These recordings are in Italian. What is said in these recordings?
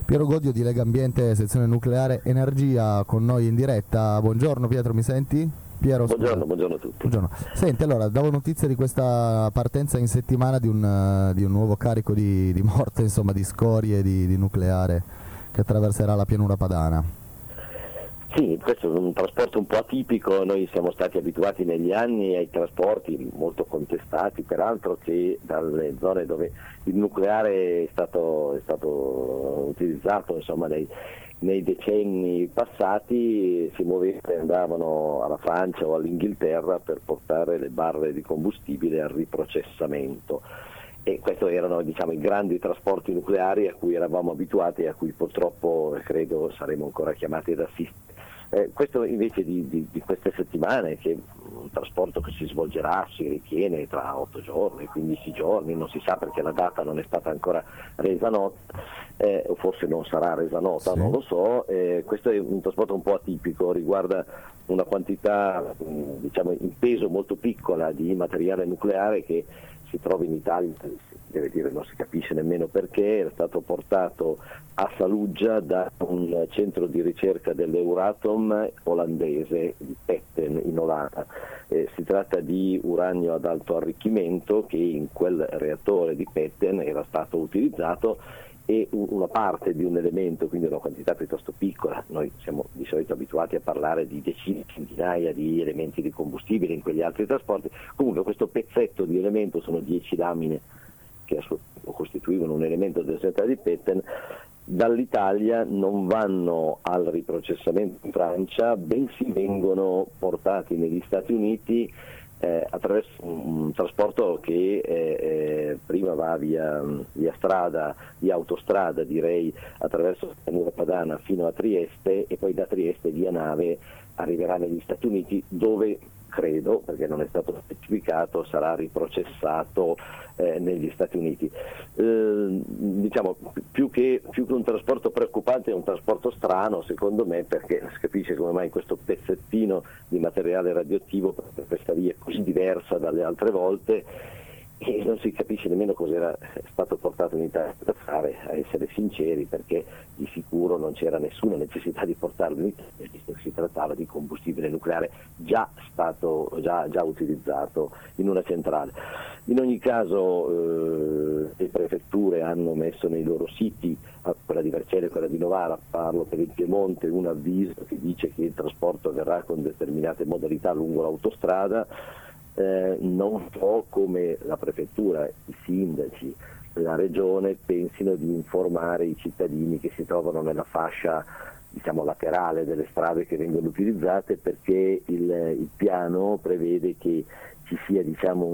Piero Godio di Lega Ambiente, sezione nucleare energia, con noi in diretta. Buongiorno Pietro, mi senti? Piero, buongiorno a tutti. Buongiorno. Senti, allora, davo notizia di questa partenza in settimana di un nuovo carico di morte, insomma, di scorie di nucleare che attraverserà la pianura padana. Sì, questo è un trasporto un po' atipico. Noi siamo stati abituati negli anni ai trasporti molto contestati, peraltro, che dalle zone dove il nucleare è stato utilizzato, insomma, nei decenni passati, si muovevano e andavano alla Francia o all'Inghilterra per portare le barre di combustibile al riprocessamento. E questi erano, diciamo, i grandi trasporti nucleari a cui eravamo abituati e a cui purtroppo credo saremo ancora chiamati ad assistere. Questo invece di queste settimane, che è un trasporto che si svolgerà, si ritiene, tra 8 giorni, 15 giorni, non si sa perché la data non è stata ancora resa nota, o forse non sarà resa nota, sì. Non lo so. Questo è un trasporto un po' atipico, riguarda una quantità, diciamo, in peso molto piccola di materiale nucleare che si trova in Italia, deve dire, non si capisce nemmeno perché, era stato portato a Saluggia da un centro di ricerca dell'Euratom olandese di Petten in Olanda. Si tratta di uranio ad alto arricchimento che in quel reattore di Petten era stato utilizzato, e una parte di un elemento, quindi una quantità piuttosto piccola. Noi siamo di solito abituati a parlare di decine, centinaia di elementi di combustibile in quegli altri trasporti. Comunque questo pezzetto di elemento, sono 10 lamine che costituivano un elemento della centrale di Petten, dall'Italia non vanno al riprocessamento in Francia, bensì vengono portati negli Stati Uniti attraverso un trasporto che prima va via strada, via autostrada direi, attraverso la pianura padana fino a Trieste, e poi da Trieste via nave arriverà negli Stati Uniti, dove credo, perché non è stato specificato, sarà riprocessato negli Stati Uniti. Diciamo, più che un trasporto preoccupante, è un trasporto strano secondo me, perché non si capisce come mai questo pezzettino di materiale radioattivo per questa via così diversa dalle altre volte, e non si capisce nemmeno cosa era stato portato in Italia per fare, a essere sinceri, perché di sicuro non c'era nessuna necessità di portarlo in Italia, visto che si trattava di combustibile nucleare già utilizzato in una centrale. In ogni caso le prefetture hanno messo nei loro siti, quella di Vercelli e quella di Novara, parlo per il Piemonte, un avviso che dice che il trasporto avverrà con determinate modalità lungo l'autostrada. Non so come la prefettura, i sindaci, la regione pensino di informare i cittadini che si trovano nella fascia, diciamo, laterale delle strade che vengono utilizzate, perché il piano prevede che ci sia, diciamo,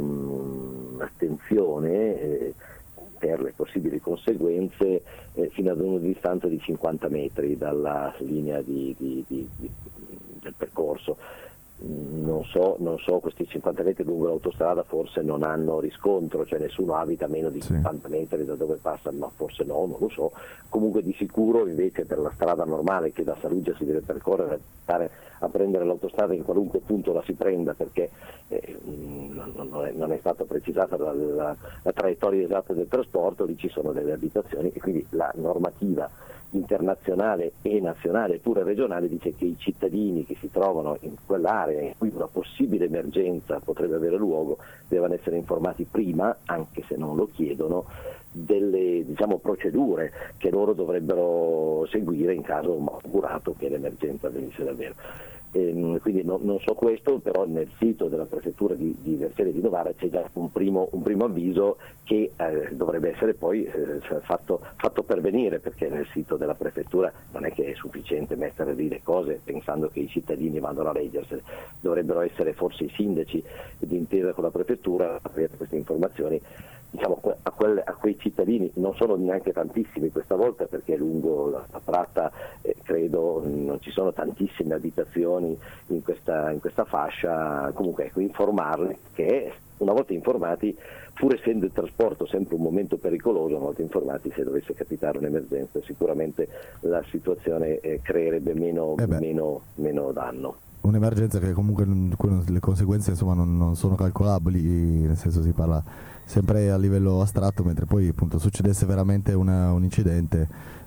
un'attenzione per le possibili conseguenze fino ad una distanza di 50 metri dalla linea del percorso. Non so, questi 50 metri lungo l'autostrada forse non hanno riscontro, cioè nessuno abita a meno di 50 metri da dove passa, ma forse no, non lo so. Comunque di sicuro invece per la strada normale che da Saluggia si deve percorrere, stare a prendere l'autostrada in qualunque punto la si prenda, perché non è stata precisata la traiettoria esatta del trasporto, lì ci sono delle abitazioni, e quindi la normativa internazionale e nazionale, pure regionale, dice che i cittadini che si trovano in quell'area in cui una possibile emergenza potrebbe avere luogo devono essere informati prima, anche se non lo chiedono, delle, diciamo, procedure che loro dovrebbero seguire in caso malcurato che l'emergenza venisse davvero. Quindi non so questo, però nel sito della prefettura di Vercelli e di Novara c'è già un primo avviso che dovrebbe essere poi fatto pervenire, perché nel sito della prefettura non è che è sufficiente mettere lì le cose pensando che i cittadini vadano a leggersele, dovrebbero essere forse i sindaci d'intesa con la prefettura a avere queste informazioni, diciamo, a quei cittadini. Non sono neanche tantissimi questa volta, perché lungo la tratta credo non ci sono tantissime abitazioni in questa fascia. Comunque, ecco, informarli che una volta informati, pur essendo il trasporto sempre un momento pericoloso, una volta informati, se dovesse capitare un'emergenza sicuramente la situazione creerebbe meno danno. Un'emergenza che comunque le conseguenze, insomma, non sono calcolabili, nel senso si parla sempre a livello astratto, mentre poi appunto succedesse veramente un incidente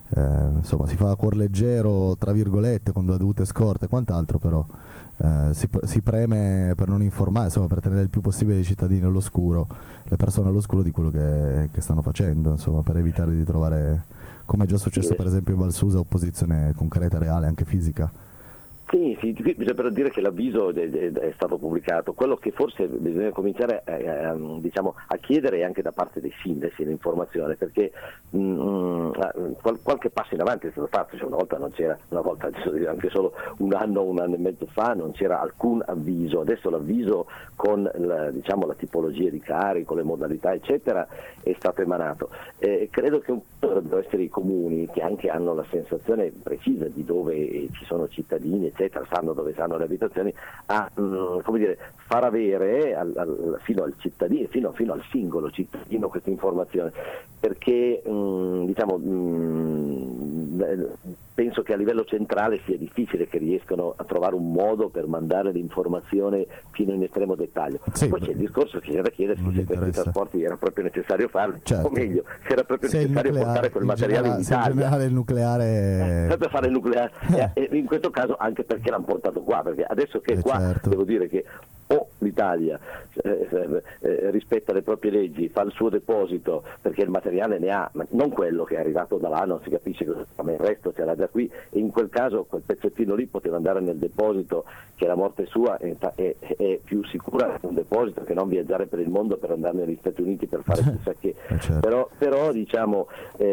insomma si fa a cuor leggero tra virgolette con dovute scorte e quant'altro, però si preme per non informare, insomma, per tenere il più possibile i cittadini all'oscuro, le persone all'oscuro di quello che stanno facendo, insomma, per evitare di trovare, come è già successo per esempio in Val Susa, opposizione concreta, reale, anche fisica. Sì, bisogna però dire che l'avviso è stato pubblicato. Quello che forse bisogna cominciare diciamo, a chiedere anche da parte dei sindaci l'informazione, perché qualche passo in avanti è stato fatto, cioè anche solo un anno e mezzo fa non c'era alcun avviso, adesso l'avviso con la tipologia di carico, le modalità eccetera è stato emanato. Credo che dovrebbero essere i comuni che anche hanno la sensazione precisa di dove ci sono cittadini eccetera, sanno dove stanno le abitazioni, a far avere fino al cittadino, fino al singolo cittadino questa informazione, perché penso che a livello centrale sia difficile che riescano a trovare un modo per mandare l'informazione fino in estremo dettaglio. Sì, poi c'è il discorso che c'è da chiedersi se questi trasporti era proprio necessario farli, certo. O meglio, se era proprio necessario portare quel materiale in Italia. In generale il nucleare per fare il nucleare, e in questo caso anche perché l'hanno portato qua, perché adesso che è qua, certo. Devo dire che o l'Italia rispetta le proprie leggi, fa il suo deposito perché il materiale ne ha, ma non quello che è arrivato da là, non si capisce cosa, ma il resto c'era già qui, e in quel caso quel pezzettino lì poteva andare nel deposito, che la morte sua è più sicura un deposito che non viaggiare per il mondo per andare negli Stati Uniti per fare chissà che. Certo. Però diciamo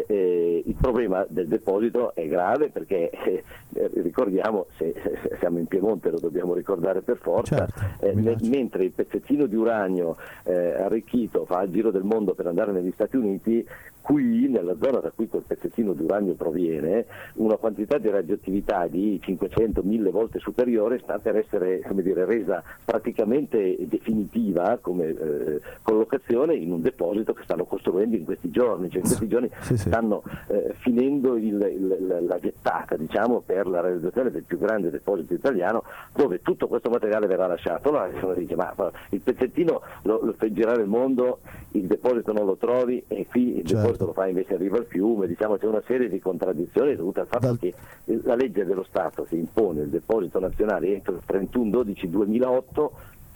il problema del deposito è grave perché ricordiamo, se siamo in Piemonte lo dobbiamo ricordare per forza, certo. Mentre il pezzettino di uranio arricchito fa il giro del mondo per andare negli Stati Uniti, qui nella zona da cui quel pezzettino di uranio proviene una quantità di radioattività di 500-1000 volte superiore sta per essere resa praticamente definitiva come collocazione in un deposito che stanno costruendo in questi giorni, cioè in questi giorni stanno finendo la gettata per la realizzazione del più grande deposito italiano, dove tutto questo materiale verrà lasciato. Allora uno dice, ma il pezzettino lo fai girare il mondo, il deposito non lo trovi, e qui il deposito lo fa invece arriva al fiume. C'è una serie di contraddizioni dovute al fatto che la legge dello Stato si impone il deposito nazionale entro il 31/12/2008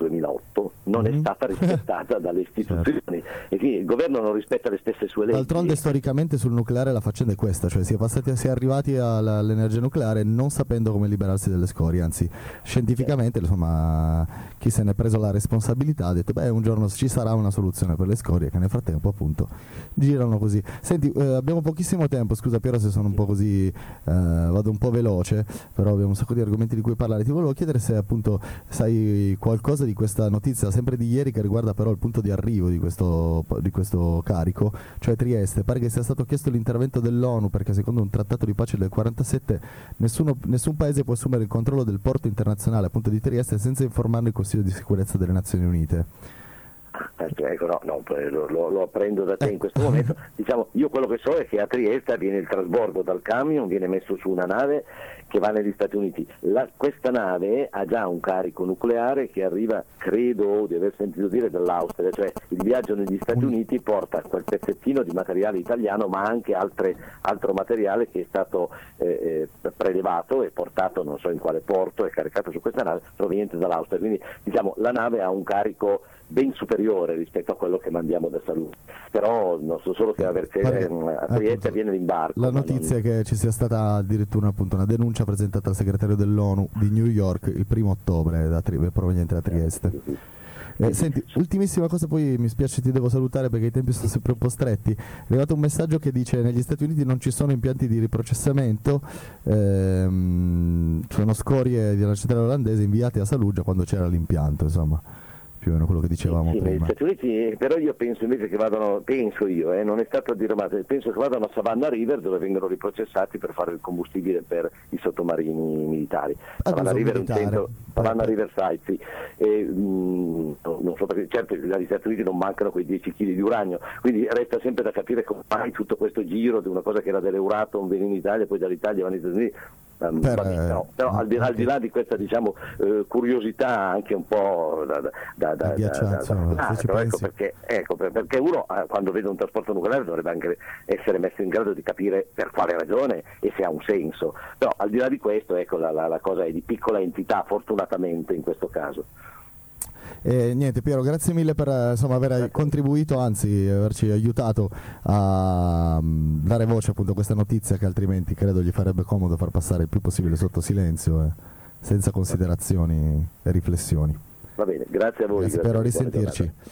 non è stata rispettata dalle istituzioni, e quindi il governo non rispetta le stesse sue leggi. D'altronde storicamente sul nucleare la faccenda è questa, cioè si è arrivati all'energia nucleare non sapendo come liberarsi delle scorie, anzi scientificamente insomma chi se ne è preso la responsabilità ha detto un giorno ci sarà una soluzione per le scorie, che nel frattempo appunto girano così. Senti, abbiamo pochissimo tempo, scusa Piero se sono un po' così vado un po' veloce, però abbiamo un sacco di argomenti di cui parlare. Ti volevo chiedere se appunto sai qualcosa di questa notizia sempre di ieri, che riguarda però il punto di arrivo di questo carico, cioè Trieste. Pare che sia stato chiesto l'intervento dell'ONU perché secondo un trattato di pace del 47 nessun paese può assumere il controllo del porto internazionale appunto di Trieste senza informarne il Consiglio di sicurezza delle Nazioni Unite. Ecco, lo apprendo da te in questo momento. Io quello che so è che a Trieste avviene il trasbordo dal camion, viene messo su una nave che va negli Stati Uniti. Questa nave ha già un carico nucleare che arriva, credo di aver sentito dire, dall'Austria, cioè il viaggio negli Stati Uniti porta quel pezzettino di materiale italiano, ma anche altro materiale che è stato prelevato e portato non so in quale porto e caricato su questa nave proveniente dall'Austria. Quindi la nave ha un carico ben superiore rispetto a quello che mandiamo da Salute, però non so solo che a Trieste avviene l'imbarco. La notizia è che ci sia stata addirittura appunto una denuncia presentata al segretario dell'ONU di New York il 1° ottobre proveniente da Trieste. Senti, ultimissima cosa, poi mi spiace, ti devo salutare perché i tempi sono sempre un po' stretti. È arrivato un messaggio che dice: negli Stati Uniti non ci sono impianti di riprocessamento, sono scorie della centrale olandese inviate a Saluggia quando c'era l'impianto, insomma più o meno quello che dicevamo prima. Negli Stati Uniti, però io penso invece che non è stato a dire, ma penso che vadano a Savannah River, dove vengono riprocessati per fare il combustibile per i sottomarini militari. Savannah River è un centro, Savannah River Site, sì. Non so perché, certo gli Stati Uniti non mancano quei 10 kg di uranio, quindi resta sempre da capire come mai tutto questo giro di una cosa che era dell'Euratom viene in Italia, poi dall'Italia va negli Stati Uniti. Però al di là di questa curiosità anche un po' perché uno quando vede un trasporto nucleare dovrebbe anche essere messo in grado di capire per quale ragione e se ha un senso, però al di là di questo la cosa è di piccola entità, fortunatamente in questo caso. Niente Piero, grazie mille per aver contribuito, anzi averci aiutato a dare voce appunto a questa notizia che altrimenti credo gli farebbe comodo far passare il più possibile sotto silenzio, senza considerazioni e riflessioni. Va bene, grazie a voi. Grazie Piero, a risentirci.